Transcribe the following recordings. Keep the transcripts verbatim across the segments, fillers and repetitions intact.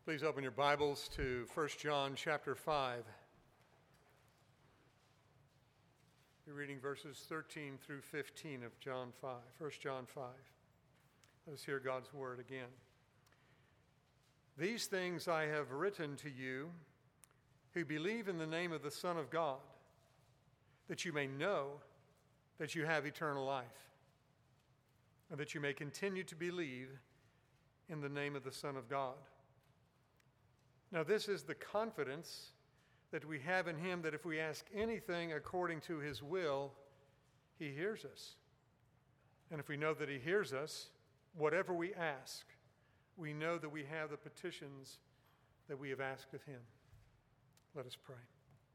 Please open your Bibles to First John chapter five. We're reading verses thirteen through fifteen of John five, First John five. Let us hear God's word again. These things I have written to you who believe in the name of the Son of God, that you may know that you have eternal life, and that you may continue to believe in the name of the Son of God. Now this is the confidence that we have in him, that if we ask anything according to his will, he hears us. And if we know that he hears us, whatever we ask, we know that we have the petitions that we have asked of him. Let us pray.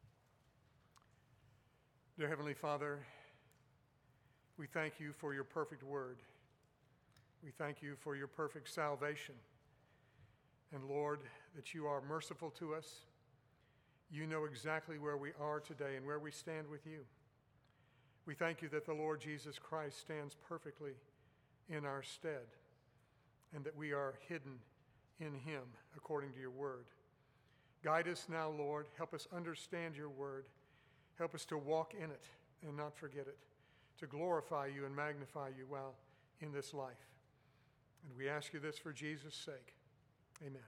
Dear Heavenly Father, we thank you for your perfect word. We thank you for your perfect salvation. And Lord, that you are merciful to us. You know exactly where we are today and where we stand with you. We thank you that the Lord Jesus Christ stands perfectly in our stead, and that we are hidden in him according to your word. Guide us now, Lord. Help us understand your word. Help us to walk in it and not forget it, to glorify you and magnify you well in this life. And we ask you this for Jesus' sake. Amen.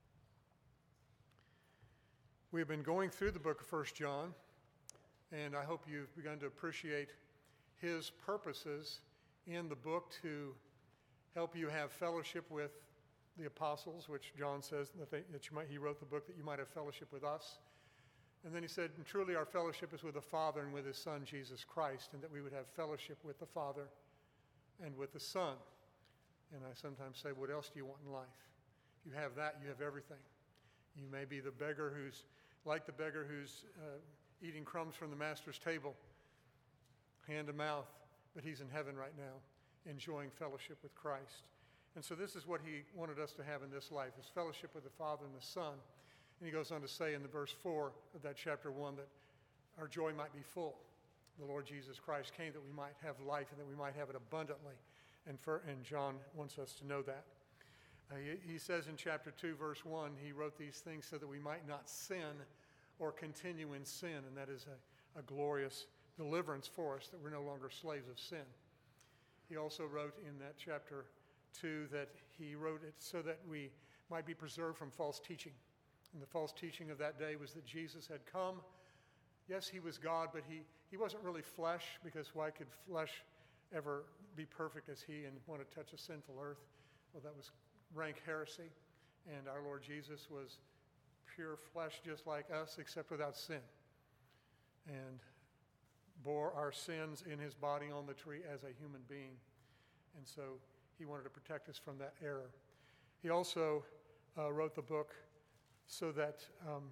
We have been going through the book of First John, and I hope you've begun to appreciate his purposes in the book to help you have fellowship with the apostles, which John says that, they, that you might, he wrote the book that you might have fellowship with us. And then he said, and truly our fellowship is with the Father and with his Son, Jesus Christ, and that we would have fellowship with the Father and with the Son. And I sometimes say, what else do you want in life? If you have that, you have everything. You may be the beggar who's like the beggar who's uh, eating crumbs from the master's table, hand to mouth, but he's in heaven right now, enjoying fellowship with Christ. And so this is what he wanted us to have in this life, is fellowship with the Father and the Son. And he goes on to say in the verse four of that chapter one that our joy might be full. The Lord Jesus Christ came that we might have life and that we might have it abundantly. And, for, and John wants us to know that. Uh, he, he says in chapter two, verse one, he wrote these things so that we might not sin or continue in sin. And that is a, a glorious deliverance for us, that we're no longer slaves of sin. He also wrote in that chapter two that he wrote it so that we might be preserved from false teaching. And the false teaching of that day was that Jesus had come. Yes, he was God, but he, he wasn't really flesh, because why could flesh ever be perfect as he and want to touch a sinful earth? Well, that was rank heresy. And our Lord Jesus was pure flesh just like us, except without sin. And bore our sins in his body on the tree as a human being. And so he wanted to protect us from that error. He also uh, wrote the book so that um,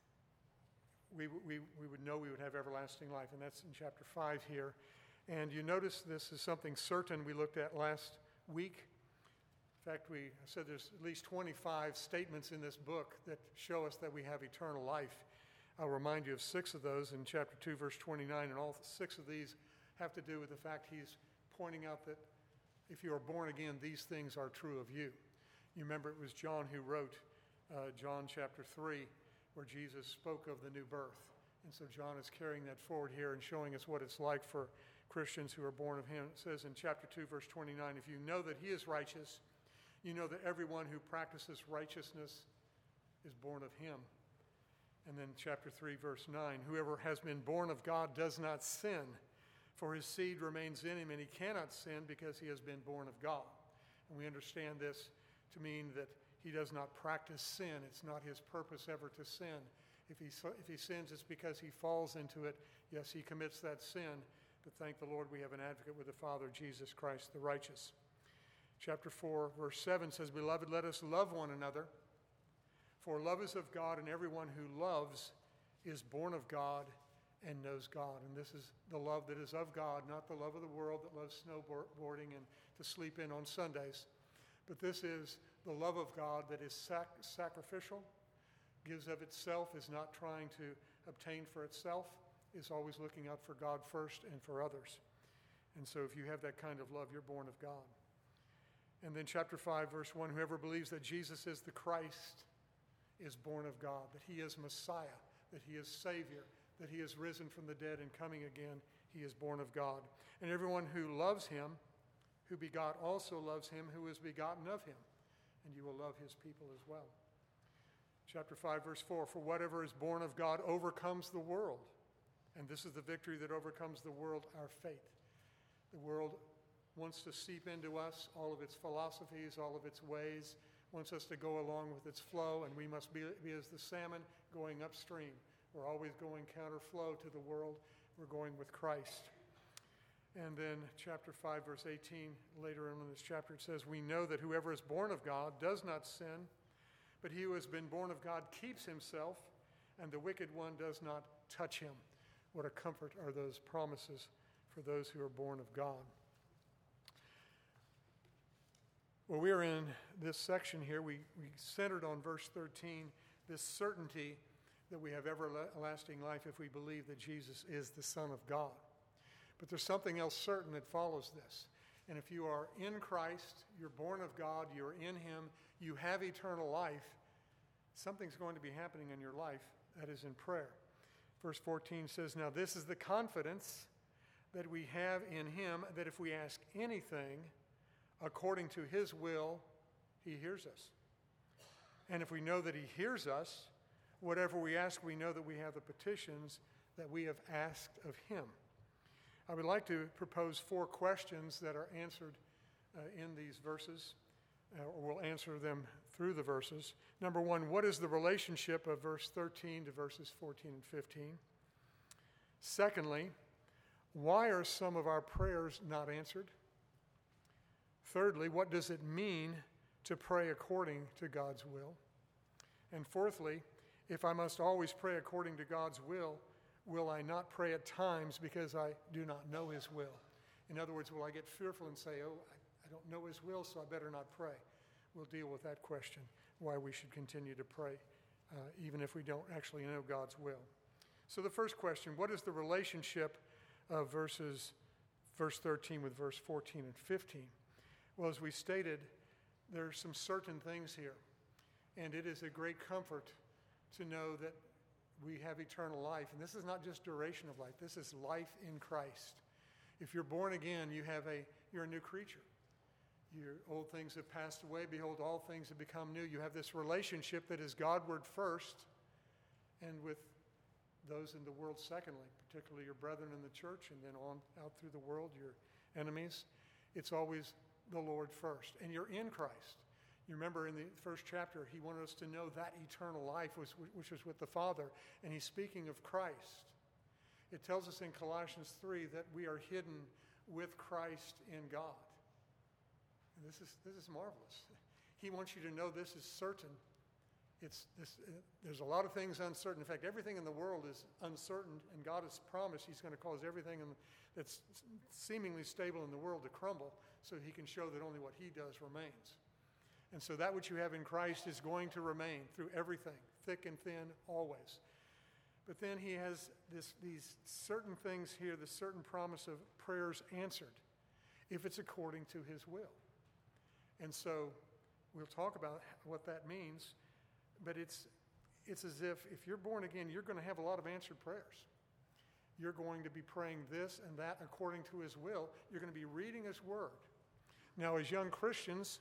we, we, we would know we would have everlasting life. And that's in chapter five here. And you notice this is something certain we looked at last week. In fact, we said there's at least twenty-five statements in this book that show us that we have eternal life. I'll remind you of six of those in chapter two, verse twenty-nine, and all six of these have to do with the fact he's pointing out that if you are born again, these things are true of you. You remember it was John who wrote uh, John chapter three, where Jesus spoke of the new birth. And so John is carrying that forward here and showing us what it's like for Christians who are born of him. It says in chapter two, verse twenty-nine, if you know that he is righteous, you know that everyone who practices righteousness is born of him. And then chapter three, verse nine, whoever has been born of God does not sin, for his seed remains in him, and he cannot sin because he has been born of God. And we understand this to mean that he does not practice sin. It's not his purpose ever to sin. If he, if he sins, it's because he falls into it. Yes, he commits that sin, but thank the Lord we have an advocate with the Father, Jesus Christ the righteous. Chapter four, verse seven says, beloved, let us love one another, for love is of God, and everyone who loves is born of God and knows God. And this is the love that is of God, not the love of the world that loves snowboarding and to sleep in on Sundays. But this is the love of God that is sac- sacrificial, gives of itself, is not trying to obtain for itself, is always looking out for God first and for others. And so if you have that kind of love, you're born of God. And then chapter five, verse one, whoever believes that Jesus is the Christ is born of God, that he is Messiah, that he is Savior, that he is risen from the dead and coming again. He is born of God. And everyone who loves him, who begot, also loves him who is begotten of him. And you will love his people as well. Chapter five, verse four, for whatever is born of God overcomes the world. And this is the victory that overcomes the world, our faith. The world wants to seep into us all of its philosophies, all of its ways, wants us to go along with its flow, and we must be, be as the salmon going upstream. We're always going counterflow to the world. We're going with Christ. And then chapter five, verse eighteen, later in this chapter, it says, we know that whoever is born of God does not sin, but he who has been born of God keeps himself, and the wicked one does not touch him. What a comfort are those promises for those who are born of God. Well, we are in this section here. We, we centered on verse thirteen, this certainty that we have everlasting life if we believe that Jesus is the Son of God. But there's something else certain that follows this. And if you are in Christ, you're born of God, you're in him, you have eternal life, something's going to be happening in your life that is in prayer. Verse fourteen says, now this is the confidence that we have in him, that if we ask anything according to his will, he hears us. And if we know that he hears us, whatever we ask, we know that we have the petitions that we have asked of him. I would like to propose four questions that are answered uh, in these verses, uh, or we'll answer them through the verses. Number one, what is the relationship of verse thirteen to verses fourteen and fifteen? Secondly, why are some of our prayers not answered? Thirdly, what does it mean to pray according to God's will? And fourthly, if I must always pray according to God's will, will I not pray at times because I do not know his will? In other words, will I get fearful and say, oh, I, I don't know his will, so I better not pray? We'll deal with that question, why we should continue to pray, uh, even if we don't actually know God's will. So the first question, what is the relationship of verses, verse thirteen with verse fourteen and fifteen? Well, as we stated, there are some certain things here, and it is a great comfort to know that we have eternal life. And this is not just duration of life. This is life in Christ. If you're born again, you have a, you're a new creature. Your old things have passed away. Behold, all things have become new. You have this relationship that is Godward first, and with those in the world secondly, particularly your brethren in the church, and then on out through the world, your enemies. It's always the Lord first. And you're in Christ. You remember in the first chapter, he wanted us to know that eternal life, was, which was with the Father. And he's speaking of Christ. It tells us in Colossians three that we are hidden with Christ in God. And this is, this is marvelous. He wants you to know this is certain. It's this, uh, there's a lot of things uncertain. In fact, everything in the world is uncertain, and God has promised he's going to cause everything in, that's seemingly stable in the world to crumble so he can show that only what he does remains. And so that which you have in Christ is going to remain through everything, thick and thin, always. But then he has this, these certain things here, this certain promise of prayers answered, if it's according to his will. And so we'll talk about what that means, but it's, it's as if, if you're born again, you're going to have a lot of answered prayers. You're going to be praying this and that according to his will. You're going to be reading his word. Now, as young Christians,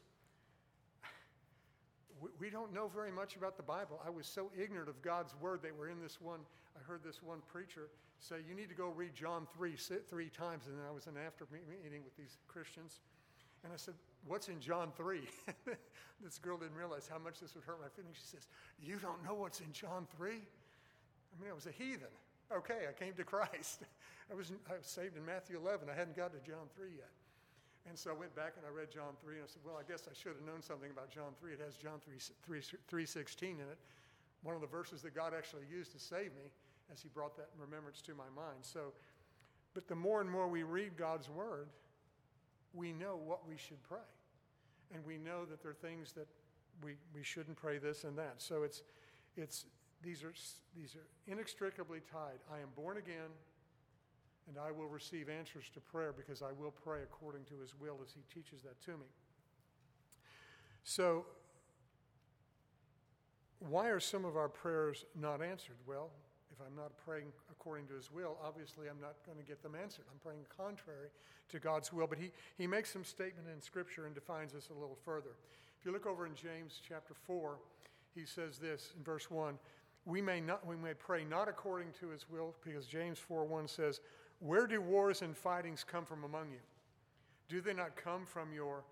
we don't know very much about the Bible. I was so ignorant of God's word. They were in this one, I heard this one preacher say, you need to go read John three, three times. And then I was in an after meeting with these Christians. And I said, what's in John three? This girl didn't realize how much this would hurt my feelings. She says, you don't know what's in John three? I mean, I was a heathen. Okay, I came to Christ. I was, I was saved in Matthew eleven. I hadn't gotten to John three yet. And so I went back and I read John three, and I said, well, I guess I should have known something about John three. It has John three sixteen in it, one of the verses that God actually used to save me, as he brought that in remembrance to my mind. So, but the more and more we read God's word, we know what we should pray. And we know that there are things that we, we shouldn't pray this and that. So it's, it's, these are, these are inextricably tied. I am born again, and I will receive answers to prayer because I will pray according to his will as he teaches that to me. So why are some of our prayers not answered? Well, if I'm not praying according to his will, obviously I'm not going to get them answered. I'm praying contrary to God's will. But he, he makes some statement in Scripture and defines this a little further. If you look over in James chapter four, he says this in verse one, we may not we may pray not according to his will, because James four one says, where do wars and fightings come from among you? Do they not come from your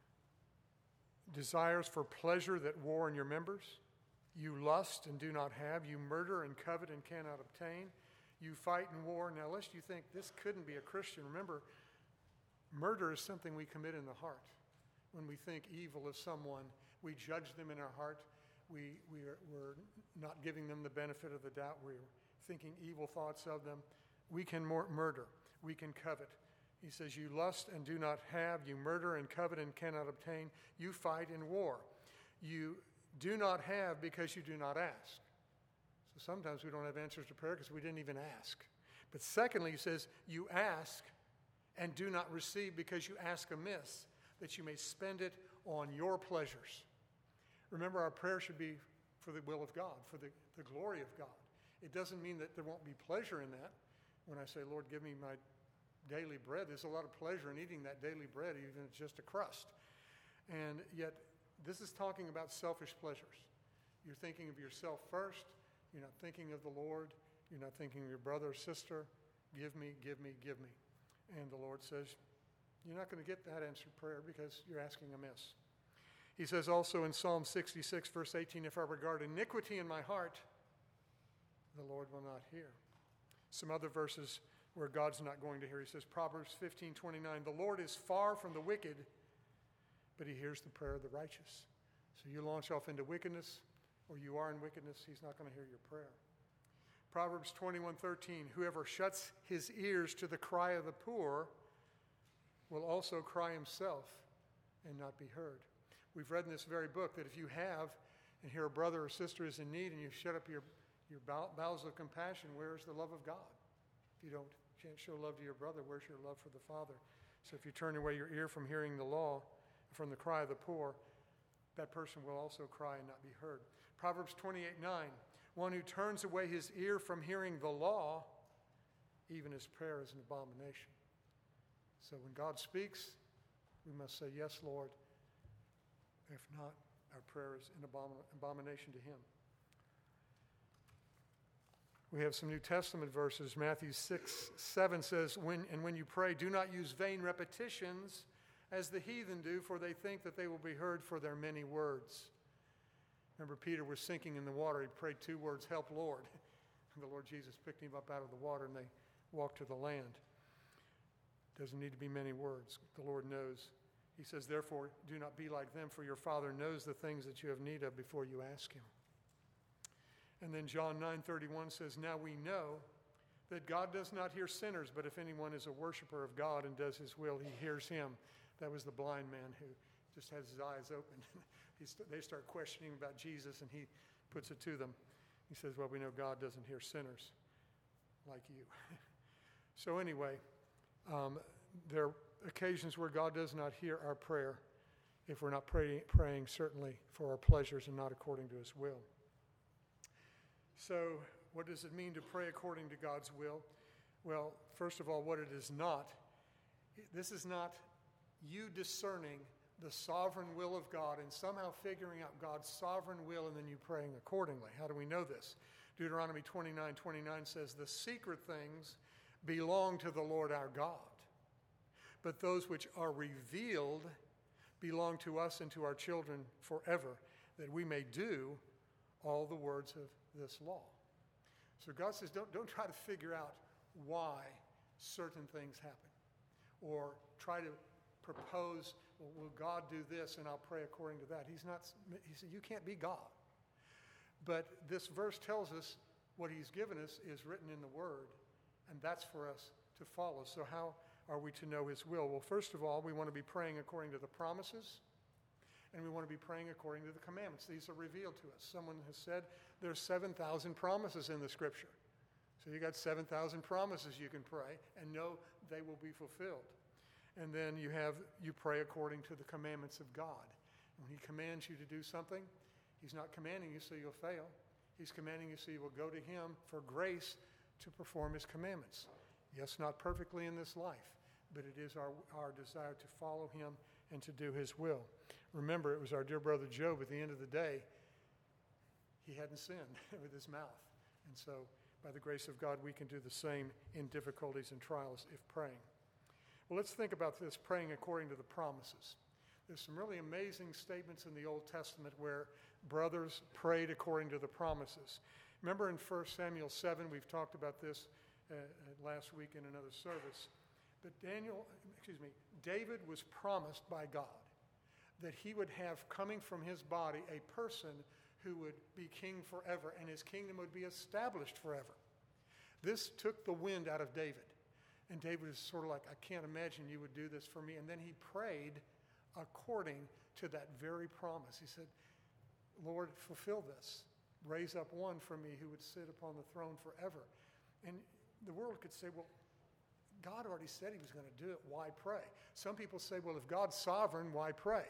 desires for pleasure that war in your members? You lust and do not have. You murder and covet and cannot obtain. You fight and war. Now, lest you think this couldn't be a Christian, remember, murder is something we commit in the heart. When we think evil of someone, we judge them in our heart. We, we are, we're not giving them the benefit of the doubt. We're thinking evil thoughts of them. We can mor- murder. We can covet. He says, you lust and do not have. You murder and covet and cannot obtain. You fight in war. You do not have because you do not ask. So sometimes we don't have answers to prayer because we didn't even ask. But secondly, he says, you ask and do not receive because you ask amiss, that you may spend it on your pleasures. Remember, our prayer should be for the will of God, for the, the glory of God. It doesn't mean that there won't be pleasure in that. When I say, Lord, give me my daily bread, there's a lot of pleasure in eating that daily bread, even if it's just a crust. And yet, this is talking about selfish pleasures. You're thinking of yourself first. You're not thinking of the Lord. You're not thinking of your brother or sister. Give me, give me, give me. And the Lord says, you're not going to get that answered prayer because you're asking amiss. He says also in Psalm sixty-six, verse eighteen, if I regard iniquity in my heart, the Lord will not hear. Some other verses where God's not going to hear. He says, Proverbs fifteen twenty-nine, the Lord is far from the wicked, but he hears the prayer of the righteous. So you launch off into wickedness, or you are in wickedness, he's not going to hear your prayer. Proverbs twenty-one thirteen, whoever shuts his ears to the cry of the poor will also cry himself and not be heard. We've read in this very book that if you have and hear a brother or sister is in need and you shut up your, your bowels of compassion, where's the love of God? If you don't can't show love to your brother, where's your love for the Father? So if you turn away your ear from hearing the law, from the cry of the poor, that person will also cry and not be heard. Proverbs twenty-eight nine, one who turns away his ear from hearing the law, even his prayer is an abomination. So when God speaks, we must say, yes, Lord. If not, our prayer is an abomin- abomination to him. We have some New Testament verses. Matthew six seven says, when, and when you pray, do not use vain repetitions as the heathen do, for they think that they will be heard for their many words. Remember, Peter was sinking in the water. He prayed two words, help, Lord. And the Lord Jesus picked him up out of the water, and they walked to the land. Doesn't need to be many words. The Lord knows. He says, therefore, do not be like them, for your Father knows the things that you have need of before you ask him. And then John nine thirty-one says, now we know that God does not hear sinners, but if anyone is a worshiper of God and does his will, he hears him. That was the blind man who just has his eyes open. st- they start questioning about Jesus, and he puts it to them. He says, well, we know God doesn't hear sinners like you. So anyway, um, there are occasions where God does not hear our prayer if we're not pray- praying certainly for our pleasures and not according to his will. So what does it mean to pray according to God's will? Well, first of all, what it is not. This is not you discerning the sovereign will of God and somehow figuring out God's sovereign will and then you praying accordingly. How do we know this? Deuteronomy twenty-nine twenty-nine says, the secret things belong to the Lord our God, but those which are revealed belong to us and to our children forever, that we may do all the words of this law. So God says, don't, don't try to figure out why certain things happen, or try to propose, well, will God do this and I'll pray according to that. He's not, he said, you can't be God. But this verse tells us what he's given us is written in the word, and that's for us to follow. So how are we to know his will? Well, first of all, we want to be praying according to the promises, and we want to be praying according to the commandments. These are revealed to us. Someone has said there's seven thousand promises in the scripture. So you got seven thousand promises you can pray and know they will be fulfilled. And then you have, you pray according to the commandments of God. And when he commands you to do something, He's not commanding you so you'll fail. He's commanding you so you will go to him for grace to perform his commandments. Yes, not perfectly in this life, but it is our, our desire to follow him and to do his will. Remember, it was our dear brother Job at the end of the day. He hadn't sinned with his mouth. And so, by the grace of God, we can do the same in difficulties and trials if praying. Well, let's think about this praying according to the promises. There's some really amazing statements in the Old Testament where brothers prayed according to the promises. Remember in First Samuel seven, we've talked about this uh, last week in another service, but Daniel, excuse me, David was promised by God that he would have coming from his body a person who would be king forever, and his kingdom would be established forever. This took the wind out of David. And David was sort of like, I can't imagine you would do this for me. And then he prayed according to that very promise. He said, Lord, fulfill this. Raise up one for me who would sit upon the throne forever. And the world could say, well, God already said he was going to do it. Why pray? Some people say, well, if God's sovereign, why pray?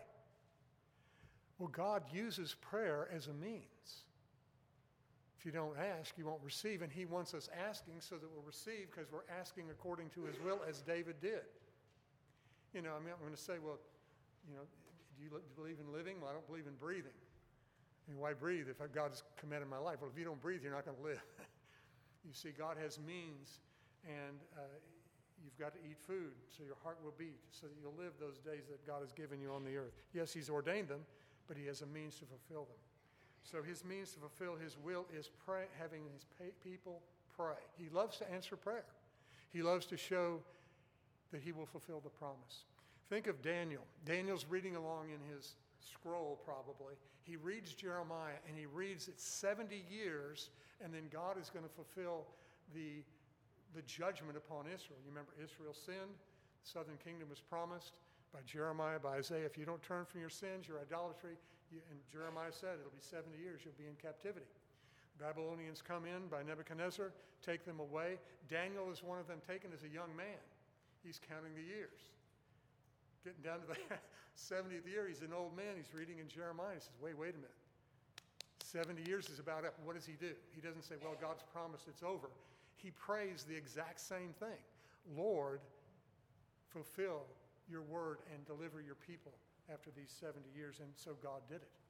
Well, God uses prayer as a means. If you don't ask, you won't receive. And he wants us asking so that we'll receive because we're asking according to his will, as David did. You know, I mean, I'm going to say, well, you know, do you believe in living? Well, I don't believe in breathing. I mean, why breathe if God's commanded my life? Well, if you don't breathe, you're not going to live. You see, God has means, and uh, you've got to eat food so your heart will beat, so that you'll live those days that God has given you on the earth. Yes, he's ordained them, but he has a means to fulfill them. So his means to fulfill his will is pray, having his pay, people pray. He loves to answer prayer. He loves to show that he will fulfill the promise. Think of Daniel. Daniel's reading along in his scroll probably. He reads Jeremiah and he reads it seventy years, and then God is going to fulfill the, the judgment upon Israel. You remember Israel sinned. The southern kingdom was promised by Jeremiah, by Isaiah. If you don't turn from your sins, your idolatry, you, and Jeremiah said it'll be seventy years, you'll be in captivity. Babylonians come in by Nebuchadnezzar, take them away. Daniel is one of them taken as a young man. He's counting the years. Getting down to the seventieth year, he's an old man. He's reading in Jeremiah. He says, wait, wait a minute. seventy years is about up. What does he do? He doesn't say, well, God's promised it's over. He prays the exact same thing. Lord, fulfill your word and deliver your people after these seventy years. And so God did it.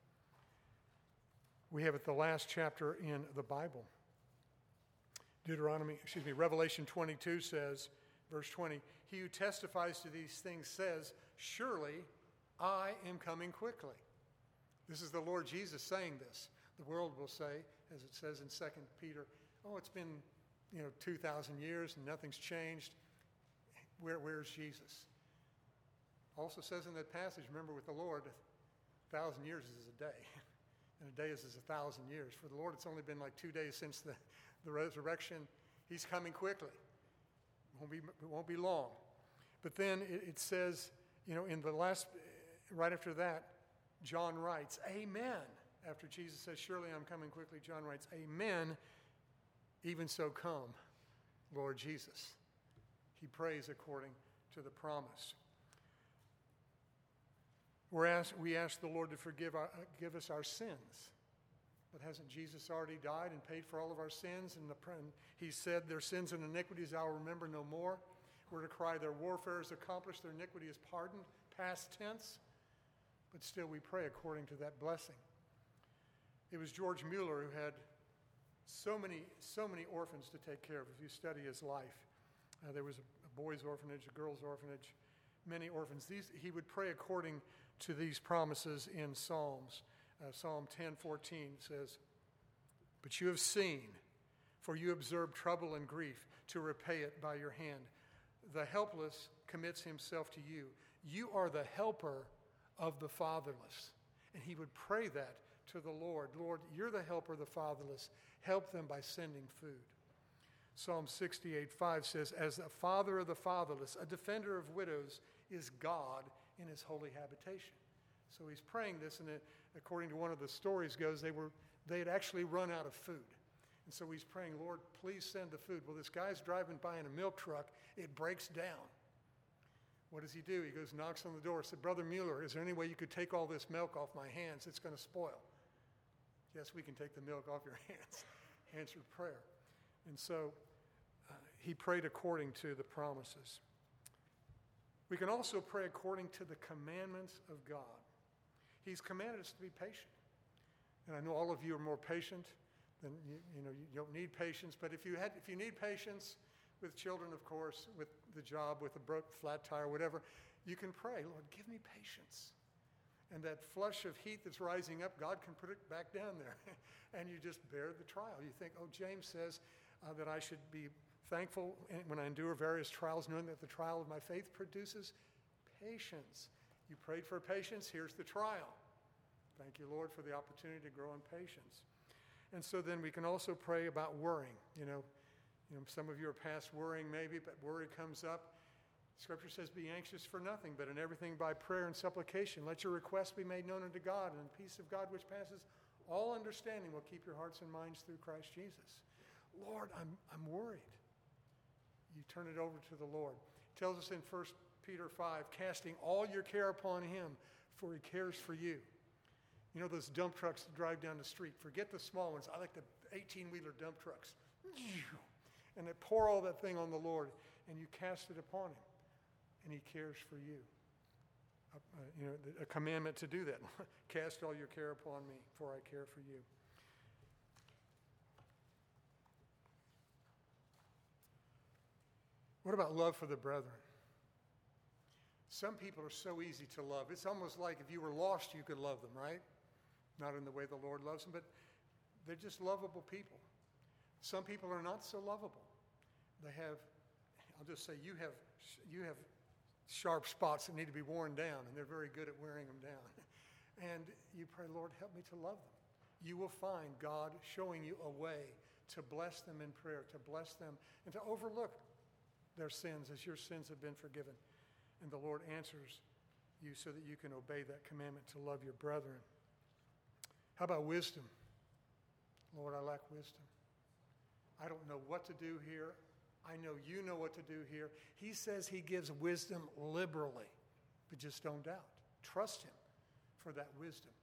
We have it the last chapter in the Bible. Deuteronomy, excuse me, Revelation twenty-two says, verse twenty, he who testifies to these things says, surely I am coming quickly. This is the Lord Jesus saying this. The world will say, as it says in Second Peter, oh, it's been, you know, two thousand years and nothing's changed. Where, where's Jesus? Also says in that passage, remember with the Lord, a thousand years is a day. And a day is as a thousand years. For the Lord, it's only been like two days since the, the resurrection. He's coming quickly. It won't be, it won't be long. But then it, it says, you know, in the last, right after that, John writes, amen. After Jesus says, surely I'm coming quickly, John writes, amen, even so come, Lord Jesus. He prays according to the promise. We're asked, we ask the Lord to forgive our, uh, give us our sins. But hasn't Jesus already died and paid for all of our sins? And, the, and he said, their sins and iniquities I'll remember no more. We're to cry, their warfare is accomplished, their iniquity is pardoned, past tense. But still we pray according to that blessing. It was George Mueller who had so many, so many orphans to take care of. If you study his life, uh, there was a, a boys' orphanage, a girls' orphanage, many orphans. These, he would pray according to these promises in Psalms. Uh, Psalm ten fourteen says, but you have seen, for you observe trouble and grief to repay it by your hand. The helpless commits himself to you. You are the helper of the fatherless. And he would pray that to the Lord. Lord, you're the helper of the fatherless. Help them by sending food. Psalm sixty-eight five says, as the father of the fatherless, a defender of widows, is God in his holy habitation. So he's praying this, and it, according to one of the stories goes, they were they had actually run out of food. And so he's praying, Lord, please send the food. Well, this guy's driving by in a milk truck. It breaks down. What does he do? He goes, knocks on the door, said, Brother Mueller, is there any way you could take all this milk off my hands? It's going to spoil. Yes, we can take the milk off your hands. Answered prayer. And so uh, he prayed according to the promises. We can also pray according to the commandments of God. He's commanded us to be patient. And I know all of you are more patient than, you, you know, you don't need patience. But if you had, if you need patience with children, of course, with the job, with a broke flat tire, whatever, you can pray, Lord, give me patience. And that flush of heat that's rising up, God can put it back down there. And you just bear the trial. You think, oh, James says uh, that I should be thankful when I endure various trials, knowing that the trial of my faith produces patience. You prayed for patience, here's the trial. Thank you, Lord, for the opportunity to grow in patience. And so then we can also pray about worrying. You know, you know, some of you are past worrying maybe, but worry comes up. Scripture says, be anxious for nothing, but in everything by prayer and supplication. Let your requests be made known unto God, and the peace of God which passes all understanding will keep your hearts and minds through Christ Jesus. Lord, I'm, I'm worried. You turn it over to the Lord. It tells us in First Peter five, casting all your care upon him, for he cares for you. You know those dump trucks that drive down the street? Forget the small ones. I like the eighteen-wheeler dump trucks. And they pour all that thing on the Lord, and you cast it upon him, and he cares for you. Uh, uh, you know, a commandment to do that. Cast all your care upon me, for I care for you. What about love for the brethren? Some people are so easy to love. It's almost like if you were lost, you could love them, right? Not in the way the Lord loves them, but they're just lovable people. Some people are not so lovable. They have, I'll just say, you have, you have sharp spots that need to be worn down, and they're very good at wearing them down. And you pray, Lord, help me to love them. You will find God showing you a way to bless them in prayer, to bless them, and to overlook their sins as your sins have been forgiven. And the Lord answers you so that you can obey that commandment to love your brethren. How about wisdom? Lord, I lack wisdom. I don't know what to do here. I know you know what to do here. He says he gives wisdom liberally, but just don't doubt. Trust him for that wisdom.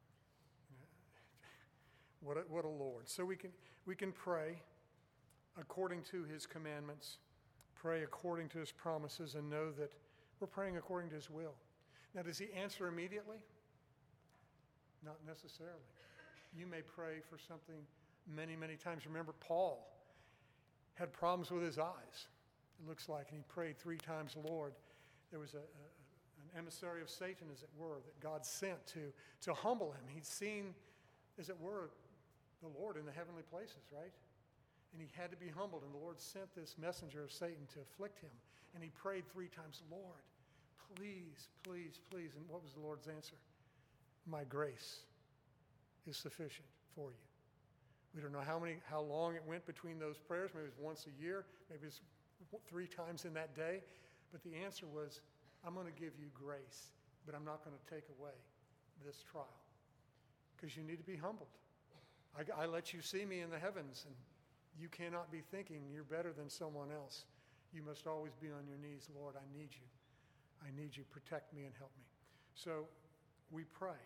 What a, what a Lord. So we can, we can pray according to his commandments, pray according to his promises, and know that we're praying according to his will. Now, does he answer immediately? Not necessarily. You may pray for something many, many times. Remember, Paul had problems with his eyes, it looks like, and he prayed three times, Lord. There was a, a, an emissary of Satan, as it were, that God sent to, to humble him. He'd seen, as it were, the Lord in the heavenly places, right? And he had to be humbled, and the Lord sent this messenger of Satan to afflict him. And he prayed three times, Lord, please, please, please. And what was the Lord's answer? My grace is sufficient for you. We don't know how many, how long it went between those prayers. Maybe it was once a year. Maybe it was three times in that day. But the answer was, I'm going to give you grace, but I'm not going to take away this trial. Because you need to be humbled. I, I let you see me in the heavens, and you cannot be thinking you're better than someone else. You must always be on your knees. Lord, I need you. I need you. Protect me and help me. So we pray.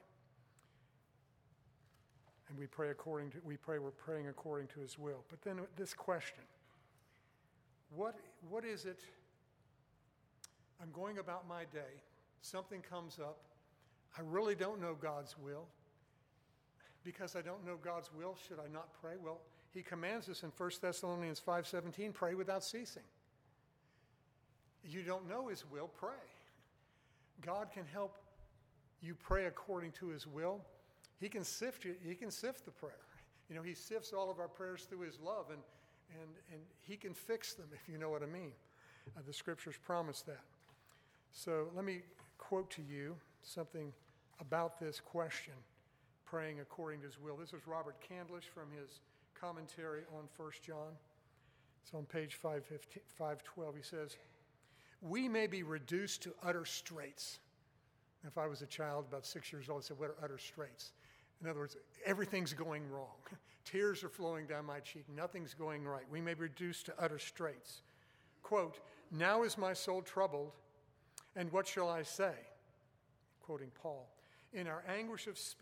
And we pray according to, we pray we're praying according to his will. But then this question, what, what is it, I'm going about my day, something comes up, I really don't know God's will. Because I don't know God's will, should I not pray? Well, he commands us in First Thessalonians five seventeen, pray without ceasing. You don't know his will, pray. God can help you pray according to his will. He can sift you, he can sift the prayer. You know, he sifts all of our prayers through his love, and, and, and he can fix them, if you know what I mean. Uh, the scriptures promise that. So let me quote to you something about this question, praying according to his will. This is Robert Candlish from his commentary on First John. It's on page five twelve. He says, we may be reduced to utter straits. If I was a child about six years old, I'd say, what are utter straits? In other words, everything's going wrong. Tears are flowing down my cheek. Nothing's going right. We may be reduced to utter straits. Quote, now is my soul troubled, and what shall I say? Quoting Paul, in our anguish of spirit,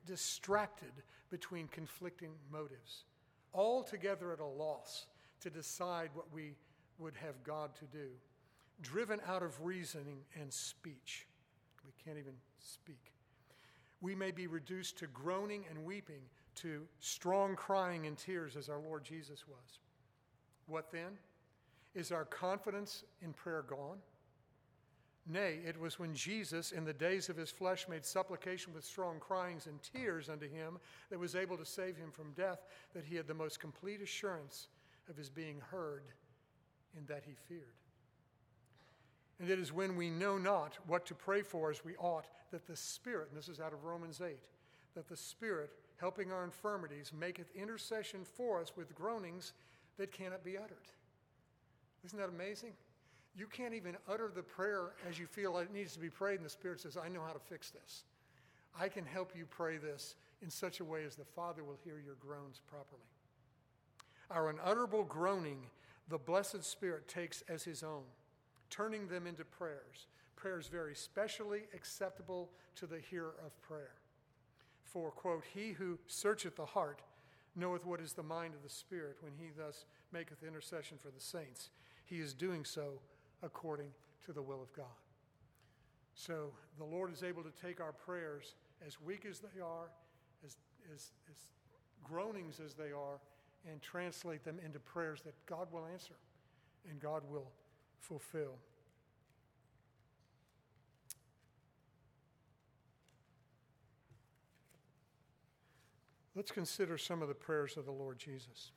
distracted between conflicting motives, altogether at a loss to decide what we would have God to do, driven out of reasoning and speech. We can't even speak. We may be reduced to groaning and weeping, to strong crying and tears as our Lord Jesus was. What then? Is our confidence in prayer gone? Nay, it was when Jesus, in the days of his flesh, made supplication with strong cryings and tears unto him that was able to save him from death, that he had the most complete assurance of his being heard, in that he feared. And it is when we know not what to pray for as we ought, that the Spirit, and this is out of Romans eight, that the Spirit, helping our infirmities, maketh intercession for us with groanings that cannot be uttered. Isn't that amazing? You can't even utter the prayer as you feel it needs to be prayed, and the Spirit says, I know how to fix this. I can help you pray this in such a way as the Father will hear your groans properly. Our unutterable groaning, the blessed Spirit takes as his own, turning them into prayers, prayers very specially acceptable to the hearer of prayer. For, quote, he who searcheth the heart knoweth what is the mind of the Spirit, when he thus maketh intercession for the saints. He is doing so according to the will of God. So the Lord is able to take our prayers, as weak as they are, as, as, as groanings as they are, and translate them into prayers that God will answer and God will fulfill. Let's consider some of the prayers of the Lord Jesus.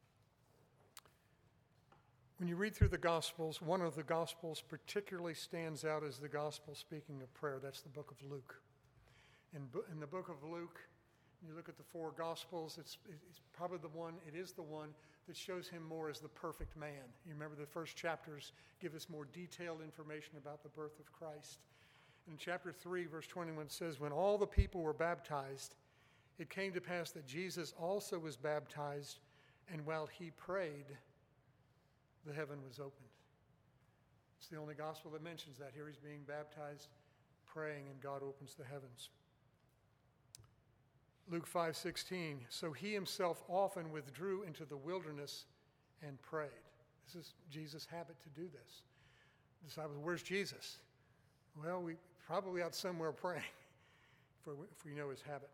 When you read through the Gospels, one of the Gospels particularly stands out as the Gospel speaking of prayer. That's the book of Luke. In, in the book of Luke, you look at the four Gospels, it's, it's probably the one, it is the one that shows him more as the perfect man. You remember the first chapters give us more detailed information about the birth of Christ. In chapter three, verse twenty-one, it says, when all the people were baptized, it came to pass that Jesus also was baptized, and while he prayed, the heaven was opened. It's the only gospel that mentions that. Here he's being baptized, praying, and God opens the heavens. Luke five sixteen, so he himself often withdrew into the wilderness and prayed. This is Jesus' habit to do this. The disciples, where's Jesus? Well, we probably out somewhere praying, if we, if we know his habit.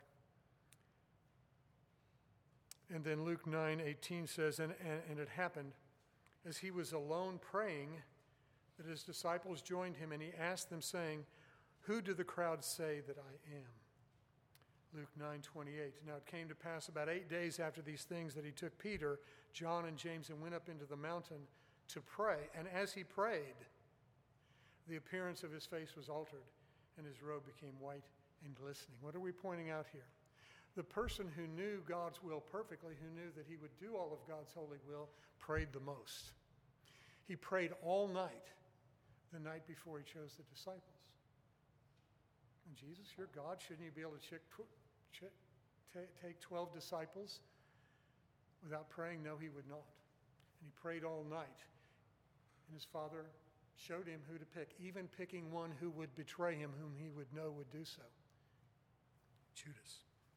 And then Luke nine eighteen says, and, and, and it happened, as he was alone praying, that his disciples joined him, and he asked them, saying, who do the crowd say that I am? Luke nine twenty-eight. Now it came to pass about eight days after these things that he took Peter, John, and James and went up into the mountain to pray. And as he prayed, the appearance of his face was altered, and his robe became white and glistening. What are we pointing out here? The person who knew God's will perfectly, who knew that he would do all of God's holy will, prayed the most. He prayed all night, the night before he chose the disciples. And Jesus, you're God. Shouldn't you be able to check, check, t- take twelve disciples without praying? No, he would not. And he prayed all night. And his Father showed him who to pick, even picking one who would betray him, whom he would know would do so. Judas.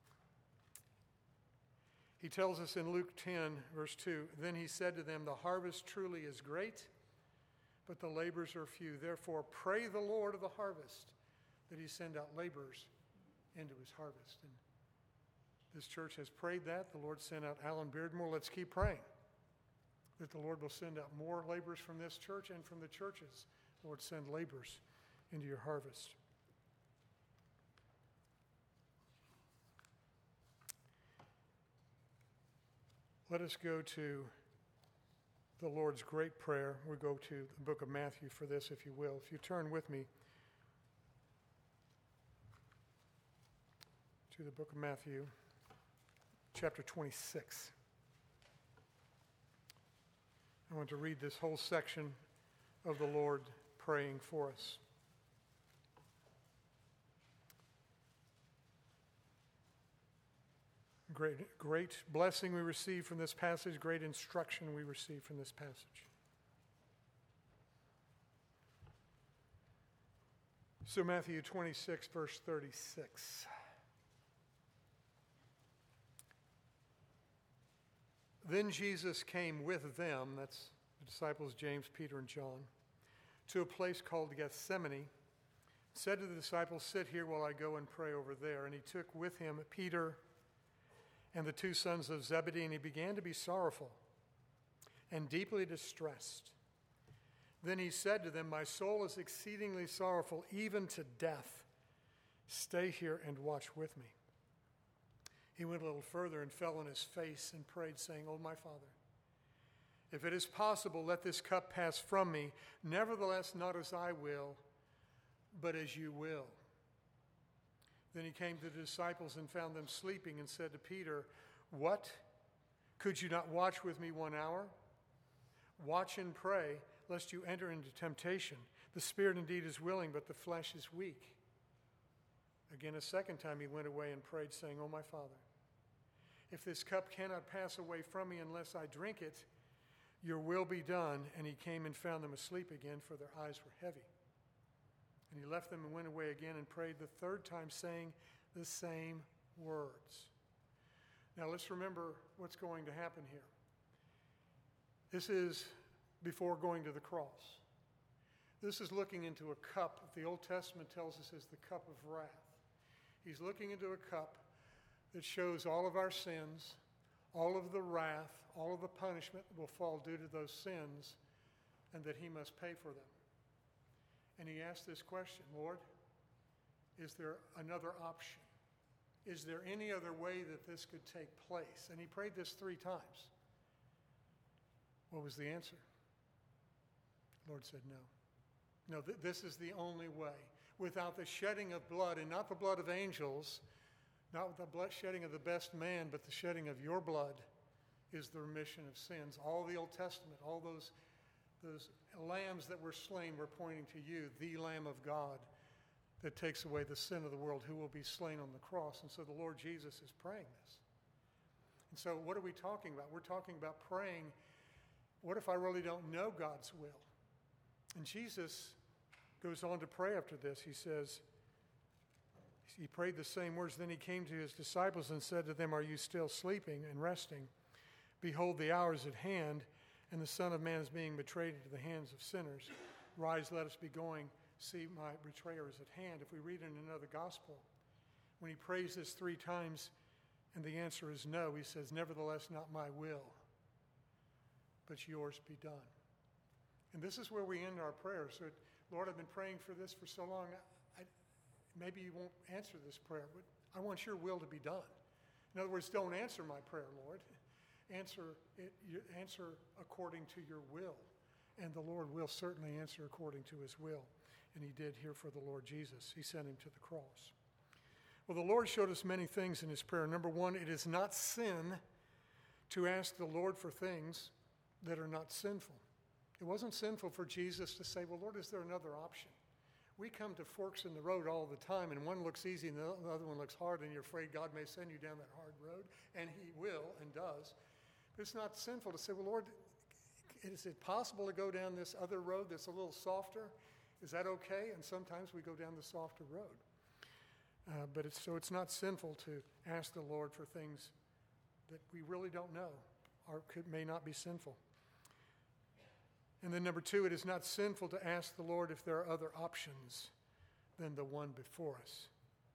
He tells us in Luke ten, verse two, then he said to them, the harvest truly is great, but the laborers are few. Therefore, pray the Lord of the harvest that he send out laborers into his harvest. And this church has prayed that. The Lord sent out Alan Beardmore. Let's keep praying that the Lord will send out more laborers from this church and from the churches. Lord, send laborers into your harvest. Let us go to the Lord's great prayer. We go to the book of Matthew for this, if you will. If you turn with me to the book of Matthew, chapter twenty-six. I want to read this whole section of the Lord praying for us. Great, great blessing we receive from this passage, great instruction we receive from this passage. So Matthew twenty-six, verse thirty-six. Then Jesus came with them, that's the disciples James, Peter, and John, to a place called Gethsemane, said to the disciples, "Sit here while I go and pray over there." And he took with him Peter and the two sons of Zebedee, and he began to be sorrowful and deeply distressed. Then he said to them, "My soul is exceedingly sorrowful, even to death. Stay here and watch with me." He went a little further and fell on his face and prayed, saying, "Oh, my Father, if it is possible, let this cup pass from me. Nevertheless, not as I will, but as you will." Then he came to the disciples and found them sleeping and said to Peter, "What? Could you not watch with me one hour? Watch and pray, lest you enter into temptation. The spirit indeed is willing, but the flesh is weak." Again, a second time he went away and prayed, saying, "Oh, my Father, if this cup cannot pass away from me unless I drink it, your will be done." And he came and found them asleep again, for their eyes were heavy. And he left them and went away again and prayed the third time, saying the same words. Now let's remember what's going to happen here. This is before going to the cross. This is looking into a cup the Old Testament tells us is the cup of wrath. He's looking into a cup that shows all of our sins, all of the wrath, all of the punishment that will fall due to those sins, and that he must pay for them. And he asked this question, "Lord, is there another option? Is there any other way that this could take place?" And he prayed this three times. What was the answer? The Lord said, "No. No, th- this is the only way. Without the shedding of blood, and not the blood of angels, not with the blood shedding of the best man, but the shedding of your blood is the remission of sins." All the Old Testament, all those, those lambs that were slain were pointing to you, the Lamb of God that takes away the sin of the world, who will be slain on the cross. And so the Lord Jesus is praying this. And so what are we talking about? We're talking about praying, what if I really don't know God's will? And Jesus goes on to pray after this. He says, he prayed the same words. Then he came to his disciples and said to them, "Are you still sleeping and resting? Behold, the hour is at hand, and the Son of Man is being betrayed into the hands of sinners. Rise, let us be going. See, my betrayer is at hand." If we read in another gospel, when he prays this three times and the answer is no, he says, "Nevertheless, not my will, but yours be done." And this is where we end our prayers. So, Lord, I've been praying for this for so long. I, maybe you won't answer this prayer, but I want your will to be done. In other words, don't answer my prayer, Lord. Answer it, you answer according to your will. And the Lord will certainly answer according to his will. And he did here for the Lord Jesus. He sent him to the cross. Well, the Lord showed us many things in his prayer. Number one, it is not sin to ask the Lord for things that are not sinful. It wasn't sinful for Jesus to say, "Well, Lord, is there another option?" We come to forks in the road all the time, and one looks easy and the other one looks hard, and you're afraid God may send you down that hard road, and he will and does. But it's not sinful to say, "Well, Lord, is it possible to go down this other road that's a little softer? Is that okay?" And sometimes we go down the softer road. Uh, but it's, so it's not sinful to ask the Lord for things that we really don't know or could, may not be sinful. And then number two, it is not sinful to ask the Lord if there are other options than the one before us.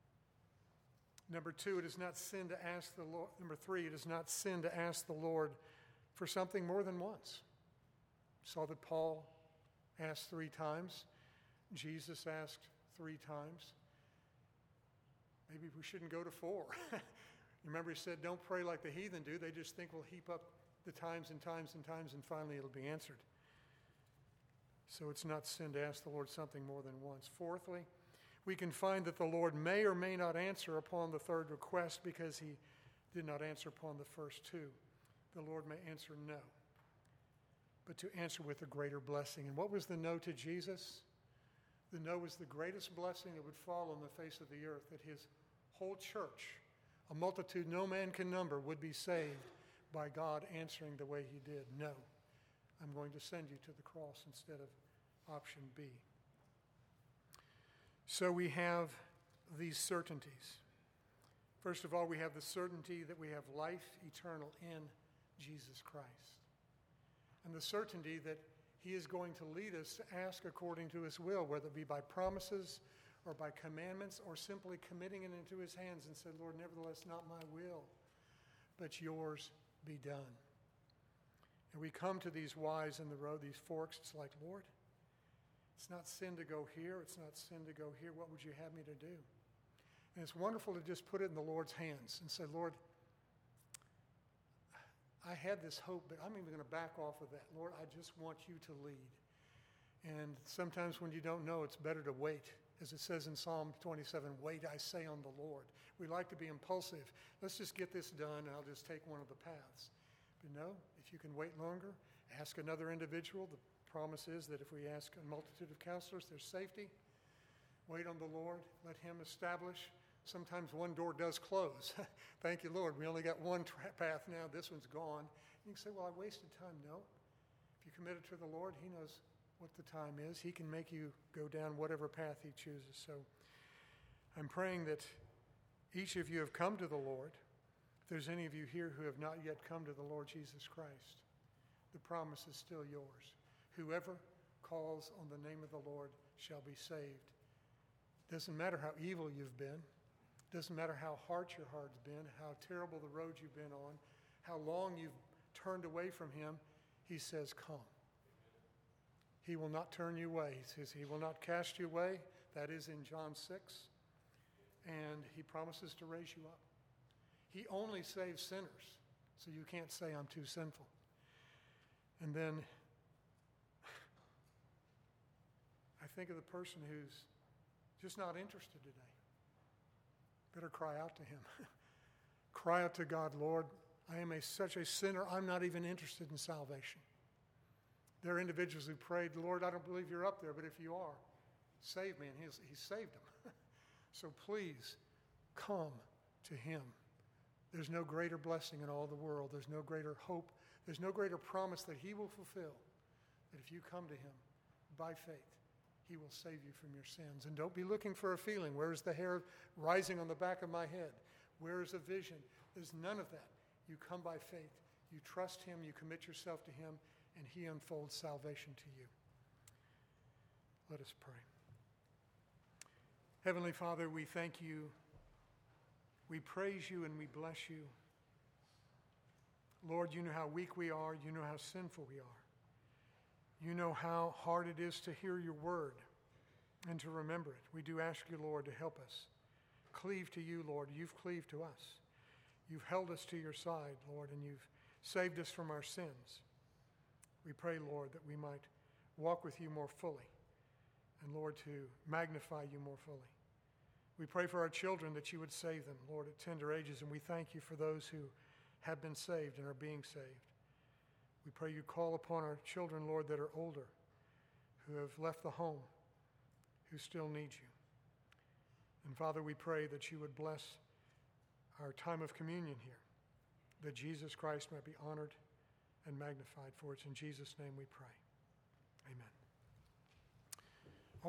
Number two, it is not sin to ask the Lord. Number three, it is not sin to ask the Lord for something more than once. Saw that Paul asked three times. Jesus asked three times. Maybe we shouldn't go to four. Remember, he said, don't pray like the heathen do. They just think we'll heap up the times and times and times, and finally it'll be answered. So it's not sin to ask the Lord something more than once. Fourthly, we can find that the Lord may or may not answer upon the third request because he did not answer upon the first two. The Lord may answer no, but to answer with a greater blessing. And what was the no to Jesus? The no was the greatest blessing that would fall on the face of the earth, that his whole church, a multitude no man can number, would be saved by God answering the way he did. No, I'm going to send you to the cross instead of option B. So we have these certainties. First of all, we have the certainty that we have life eternal in Jesus Christ. And the certainty that he is going to lead us to ask according to his will, whether it be by promises or by commandments or simply committing it into his hands and say, Lord, nevertheless, not my will, but yours be done. And we come to these Ys in the road, these forks. It's like, Lord, it's not sin to go here. It's not sin to go here. What would you have me to do? And it's wonderful to just put it in the Lord's hands and say, Lord, I had this hope, but I'm even going to back off of that. Lord, I just want you to lead. And sometimes when you don't know, it's better to wait. As it says in Psalm twenty-seven, wait, I say, on the Lord. We like to be impulsive. Let's just get this done, and I'll just take one of the paths. But no, if you can wait longer, ask another individual. The promise is that if we ask a multitude of counselors, there's safety. Wait on the Lord. Let him establish. Sometimes one door does close. Thank you, Lord. We only got one tra- path now. This one's gone. You can say, well, I wasted time. No. If you commit it to the Lord, he knows what the time is. He can make you go down whatever path he chooses. So I'm praying that each of you have come to the Lord. If there's any of you here who have not yet come to the Lord Jesus Christ, the promise is still yours. Whoever calls on the name of the Lord shall be saved. Doesn't matter how evil you've been. Doesn't matter how harsh your heart's been, how terrible the road you've been on, how long you've turned away from him. He says, come. He will not turn you away. He says he will not cast you away. That is in John six. And he promises to raise you up. He only saves sinners, so you can't say I'm too sinful. And then I think of the person who's just not interested today. Better cry out to him. Cry out to God, Lord, I am a, such a sinner, I'm not even interested in salvation. There are individuals who prayed, Lord, I don't believe you're up there, but if you are, save me. And he's, he saved them. So please, come to him. There's no greater blessing in all the world. There's no greater hope. There's no greater promise that he will fulfill. That if you come to him by faith, he will save you from your sins. And don't be looking for a feeling. Where's the hair rising on the back of my head? Where is a vision? There's none of that. You come by faith. You trust him. You commit yourself to him. And he unfolds salvation to you. Let us pray. Heavenly Father, we thank you. We praise you and we bless you. Lord, you know how weak we are. You know how sinful we are. You know how hard it is to hear your word and to remember it. We do ask you, Lord, to help us. Cleave to you, Lord. You've cleaved to us. You've held us to your side, Lord, and you've saved us from our sins. We pray, Lord, that we might walk with you more fully and, Lord, to magnify you more fully. We pray for our children that you would save them, Lord, at tender ages, and we thank you for those who have been saved and are being saved. We pray you call upon our children, Lord, that are older, who have left the home, who still need you. And Father, we pray that you would bless our time of communion here, that Jesus Christ might be honored and magnified. For it's in Jesus' name we pray. Amen.